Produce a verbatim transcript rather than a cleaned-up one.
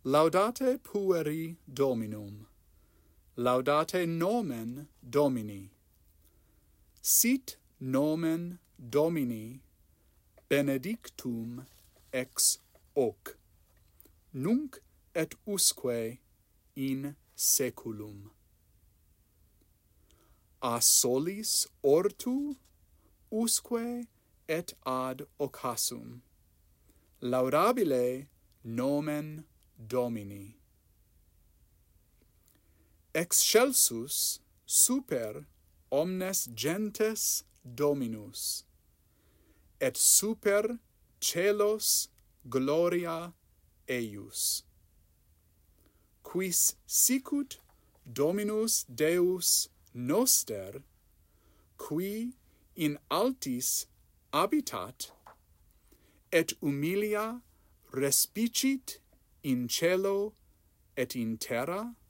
Laudate pueri Dominum. Laudate nomen Domini. Sit nomen Domini benedictum ex hoc, nunc et usque in saeculum. A solis ortu, usque et ad occasum. Laudabile nomen Domini. Excelsus super omnes gentes Dominus, et super celos gloria eius. Quis sicut Dominus Deus noster, qui in altis habitat, et humilia respicit in cielo et in terra?